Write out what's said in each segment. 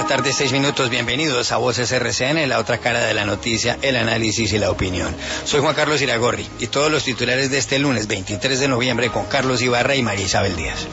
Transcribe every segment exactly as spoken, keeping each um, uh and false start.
la tarde, seis minutos. Bienvenidos a Voces R C N, la otra cara de la noticia, el análisis y la opinión. Soy Juan Carlos Iragorri y todos los titulares de este lunes veintitrés de noviembre con Carlos Ibarra y María Isabel Díaz.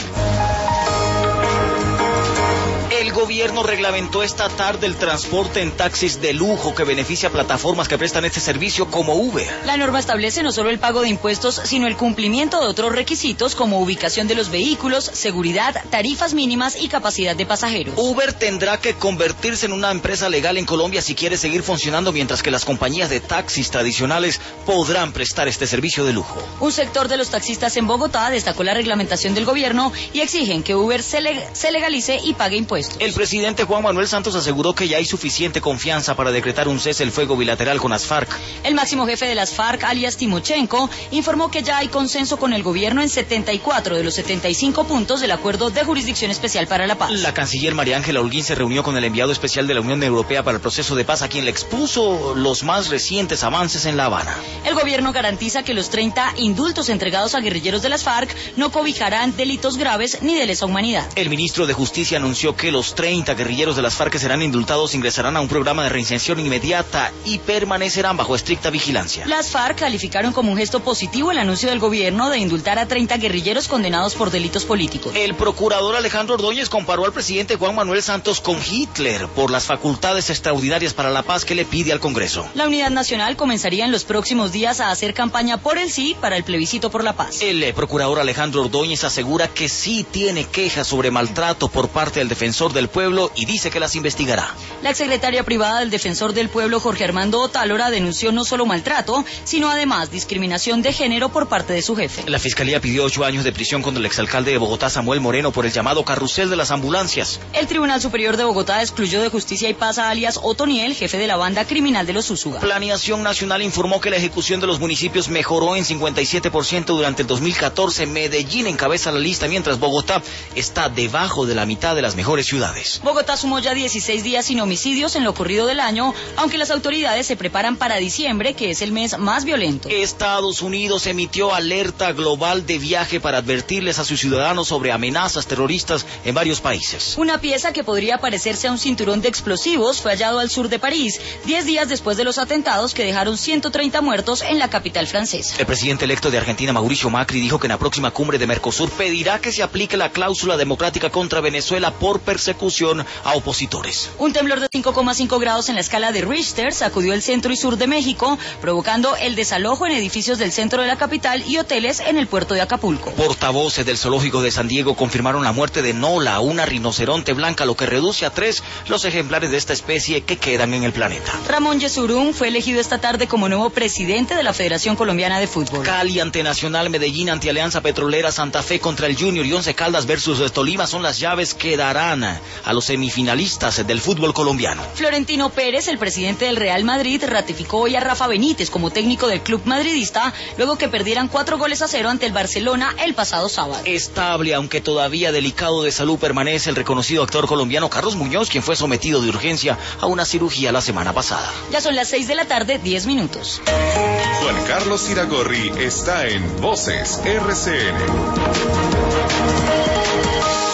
El gobierno reglamentó esta tarde el transporte en taxis de lujo que beneficia a plataformas que prestan este servicio como Uber. La norma establece no solo el pago de impuestos, sino el cumplimiento de otros requisitos como ubicación de los vehículos, seguridad, tarifas mínimas y capacidad de pasajeros. Uber tendrá que convertirse en una empresa legal en Colombia si quiere seguir funcionando, mientras que las compañías de taxis tradicionales podrán prestar este servicio de lujo. Un sector de los taxistas en Bogotá destacó la reglamentación del gobierno y exigen que Uber se, leg- se legalice y pague impuestos. El presidente Juan Manuel Santos aseguró que ya hay suficiente confianza para decretar un cese el fuego bilateral con las FARC. El máximo jefe de las FARC, alias Timochenko, informó que ya hay consenso con el gobierno en setenta y cuatro de los setenta y cinco puntos del acuerdo de jurisdicción especial para la paz. La canciller María Ángela Holguín se reunió con el enviado especial de la Unión Europea para el proceso de paz, a quien le expuso los más recientes avances en La Habana. El gobierno garantiza que los treinta indultos entregados a guerrilleros de las FARC no cobijarán delitos graves ni de lesa humanidad. El ministro de Justicia anunció que los treinta guerrilleros de las FARC que serán indultados ingresarán a un programa de reinserción inmediata y permanecerán bajo estricta vigilancia. Las FARC calificaron como un gesto positivo el anuncio del gobierno de indultar a treinta guerrilleros condenados por delitos políticos. El procurador Alejandro Ordóñez comparó al presidente Juan Manuel Santos con Hitler por las facultades extraordinarias para la paz que le pide al Congreso. La Unidad Nacional comenzaría en los próximos días a hacer campaña por el sí para el plebiscito por la paz. El eh, procurador Alejandro Ordóñez asegura que sí tiene quejas sobre maltrato por parte del defensor del pueblo y dice que las investigará. La exsecretaria privada del Defensor del Pueblo, Jorge Armando Otálora, denunció no solo maltrato, sino además discriminación de género por parte de su jefe. La Fiscalía pidió ocho años de prisión contra el exalcalde de Bogotá, Samuel Moreno, por el llamado carrusel de las ambulancias. El Tribunal Superior de Bogotá excluyó de Justicia y Paz a alias Otoniel, jefe de la banda criminal de los Úsuga. Planeación Nacional informó que la ejecución de los municipios mejoró en cincuenta y siete por ciento durante el dos mil catorce. Medellín encabeza la lista, mientras Bogotá está debajo de la mitad de las mejores ciudades. Bogotá sumó ya dieciséis días sin homicidios en lo corrido del año, aunque las autoridades se preparan para diciembre, que es el mes más violento. Estados Unidos emitió alerta global de viaje para advertirles a sus ciudadanos sobre amenazas terroristas en varios países. Una pieza que podría parecerse a un cinturón de explosivos fue hallado al sur de París, diez días después de los atentados que dejaron ciento treinta muertos en la capital francesa. El presidente electo de Argentina, Mauricio Macri, dijo que en la próxima cumbre de Mercosur pedirá que se aplique la cláusula democrática contra Venezuela por persecución a opositores. Un temblor de cinco coma cinco grados en la escala de Richter sacudió el centro y sur de México, provocando el desalojo en edificios del centro de la capital y hoteles en el puerto de Acapulco. Portavoces del zoológico de San Diego confirmaron la muerte de Nola, una rinoceronte blanca, lo que reduce a tres los ejemplares de esta especie que quedan en el planeta. Ramón Yesurún fue elegido esta tarde como nuevo presidente de la Federación Colombiana de Fútbol. Cali ante Nacional, Medellín ante Alianza Petrolera, Santa Fe contra el Junior y Once Caldas versus Tolima son las llaves que darán a los semifinalistas del fútbol colombiano. Florentino Pérez, el presidente del Real Madrid, ratificó hoy a Rafa Benítez como técnico del club madridista luego que perdieran cuatro goles a cero ante el Barcelona el pasado sábado. Estable, aunque todavía delicado de salud, permanece el reconocido actor colombiano Carlos Muñoz, quien fue sometido de urgencia a una cirugía la semana pasada. Ya son las seis de la tarde, diez minutos. Juan Carlos Iragorri está en Voces R C N.